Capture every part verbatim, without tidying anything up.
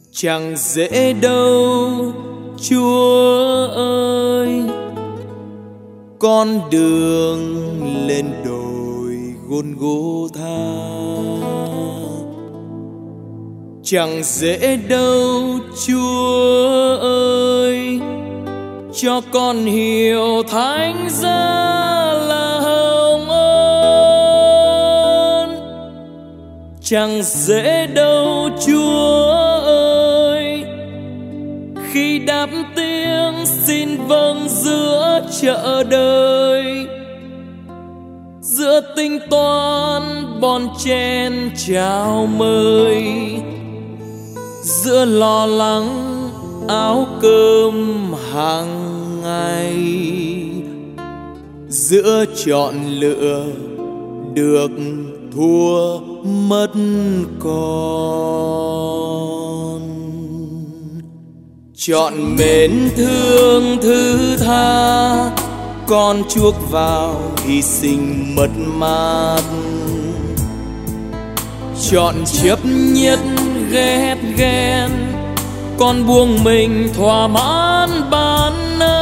Chẳng dễ đâu Chúa ơi, con đường lên đồi Golgotha. Chẳng dễ đâu Chúa ơi, cho con hiểu thánh giá là hồng ân. Chẳng dễ đâu Chúa ơi, khi đáp tiếng xin vâng giữa chợ đời, giữa tính toán bon chen chào mời, giữa lo lắng áo cơm hàng ngày, giữa chọn lựa được thua mất con. Chọn mến thương thứ tha, con chuốc vào hy sinh mất mát. Chọn chấp nhất ghét ghen, con buông mình thỏa mãn bản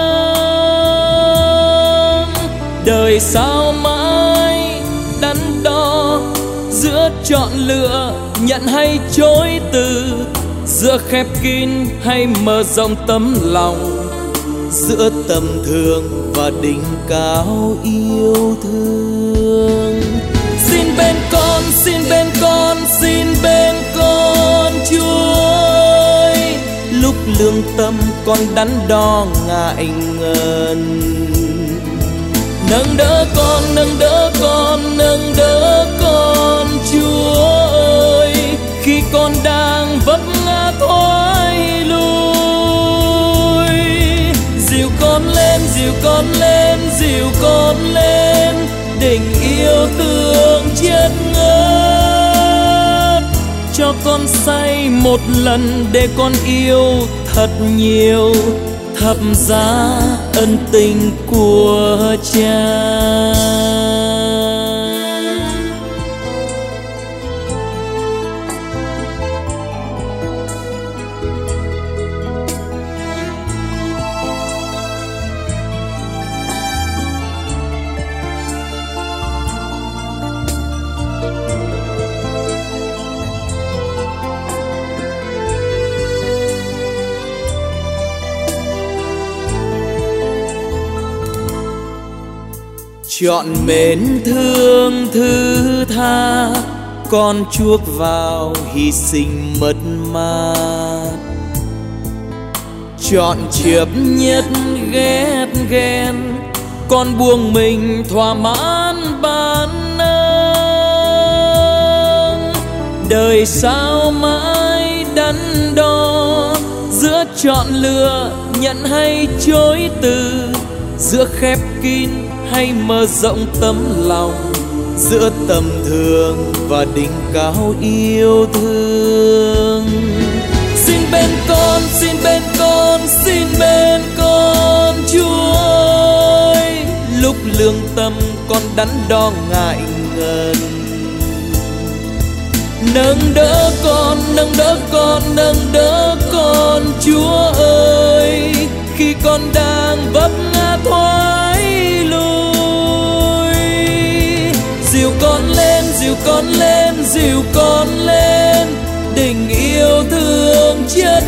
năng. Đời sao mãi đắn đo giữa chọn lựa nhận hay chối từ, giữa khép kín hay mở rộng tấm lòng, giữa tầm thường và đỉnh cao yêu thương. Xin bên con, xin bên con, xin bên con Chúa ơi, lúc lương tâm con đắn đo ngại ngần. Nâng đỡ con, nâng đỡ con, nâng đỡ con Chúa ơi, khi con đang vấp ngã thoái lui. Dìu con lên, dìu con lên, dìu con lên, tình yêu thương chất ngất. Cho con say một lần để con yêu thật nhiều, thập giá ân tình của Cha. Chọn mến thương thứ tha, con chuốc vào hy sinh mất mát. Chọn chấp nhất ghét ghen, con buông mình thỏa mãn bản năng. Đời sao mãi đắn đo giữa chọn lựa nhận hay chối từ, giữa khép kín hay mở rộng tấm lòng, giữa tầm thường và đỉnh cao yêu thương. Xin bên con, xin bên con, xin bên con Chúa ơi, lúc lương tâm con đắn đo ngại ngần. Nâng đỡ con, nâng đỡ con, nâng đỡ con Chúa ơi, khi con đang vấp ngã thoái lui. Dìu con lên, dìu con lên, dìu con lên, tình yêu thương chất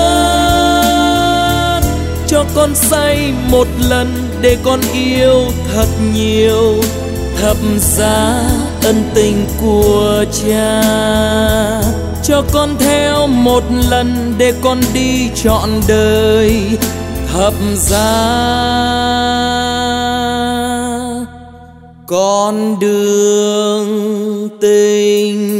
ngất. Cho con say một lần để con yêu thật nhiều, thập giá ân tình của Cha. Cho con theo một lần để con đi trọn đời, thập giá con đường tình